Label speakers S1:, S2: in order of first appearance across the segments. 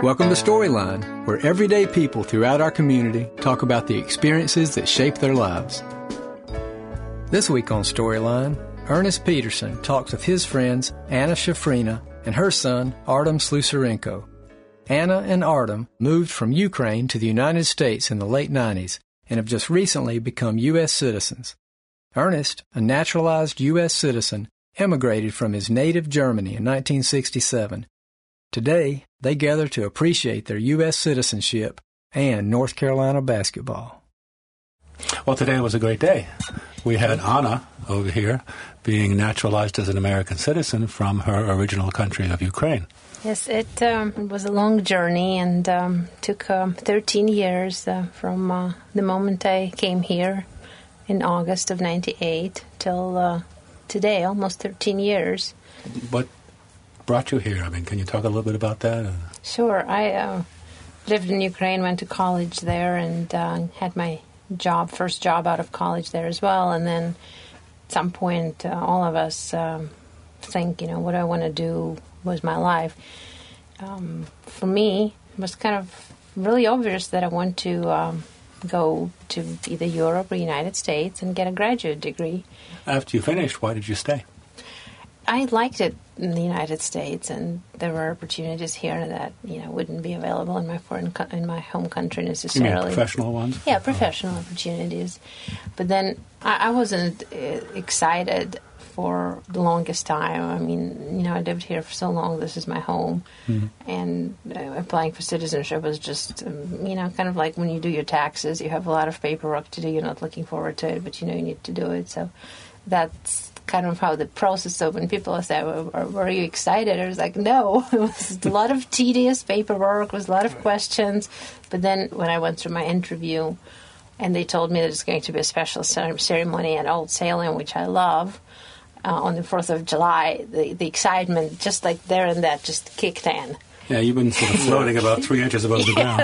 S1: Welcome to Storyline, where everyday people throughout our community talk about the experiences that shape their lives. This week on Storyline, Ernest Peterson talks with his friends Anna Shafrina and her son Artem Slusarenko. Anna and Artem moved from Ukraine to the United States in the late 90s and have just recently become U.S. citizens. Ernest, a naturalized U.S. citizen, emigrated from his native Germany in 1967. Today, they gather to appreciate their U.S. citizenship and North Carolina basketball.
S2: Well, today was a great day. We had Anna over here being naturalized as an American citizen from her original country of Ukraine.
S3: Yes, it was a long journey and took 13 years from the moment I came here in August of 98 till today, almost 13 years.
S2: What brought you here? I mean, can you talk a little bit about that?
S3: Sure. I lived in Ukraine, went to college there, and had my first job out of college there as well. And then at some point, all of us think, what I want to do was my life. For me, it was kind of really obvious that I want to go to either Europe or United States and get a graduate degree.
S2: After you finished, why did you stay?
S3: I liked it in the United States, and there were opportunities here that wouldn't be available in my home country necessarily.
S2: You mean professional ones?
S3: Yeah, professional opportunities. But then I wasn't excited for the longest time. I mean, I lived here for so long. This is my home, and applying for citizenship was just, kind of like when you do your taxes. You have a lot of paperwork to do. You're not looking forward to it, but you need to do it. So that's kind of how the process. So when people say, "Were you excited?" I was like, "No." It was a lot of tedious paperwork. It was a lot of questions. But then when I went through my interview, and they told me that it's going to be a special ceremony at Old Salem, which I love. On the 4th of July, the excitement, just like there and that, just kicked in.
S2: Yeah, you've been sort of floating about 3 inches above the ground.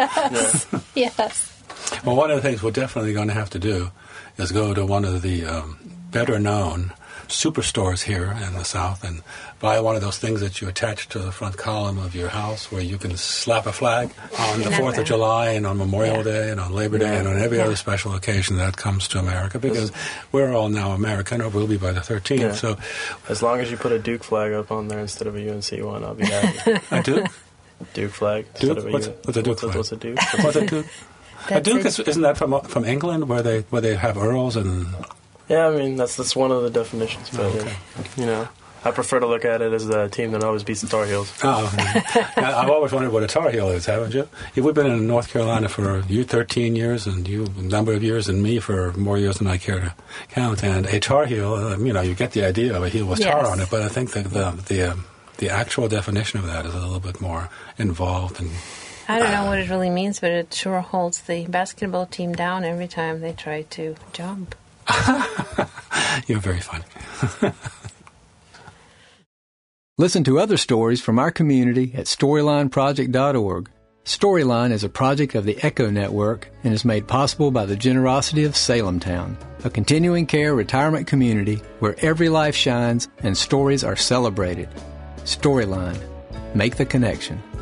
S3: Yes.
S2: Well, one of the things we're definitely going to have to do is go to one of the better-known superstores here in the South and buy one of those things that you attach to the front column of your house where you can slap a flag on the 4th of July and on Memorial Day and on Labor Day and on every other special occasion that comes to America, because we're all now American, or will be by the 13th.
S4: Yeah.
S2: So,
S4: as long as you put a Duke flag up on there instead of a UNC one, I'll be happy.
S2: A Duke?
S4: Duke flag.
S2: Duke? What's a Duke flag?
S4: What's a Duke?
S2: What's a Duke? A Duke isn't that from England where they have earls and...
S4: Yeah, I mean, that's one of the definitions. But, I prefer to look at it as the team that always beats the Tar Heels.
S2: Oh, I've always wondered what a Tar Heel is, haven't you? You've been in North Carolina for 13 years, and you a number of years, and me for more years than I care to count. And a Tar Heel, you get the idea of a heel with tar on it, but I think that the actual definition of that is a little bit more involved. And
S3: I don't know what it really means, but it sure holds the basketball team down every time they try to jump.
S2: You're very funny.
S1: Listen to other stories from our community at StorylineProject.org. Storyline is a project of the Echo Network and is made possible by the generosity of Salem Town, a continuing care retirement community where every life shines and stories are celebrated. Storyline. Make the connection.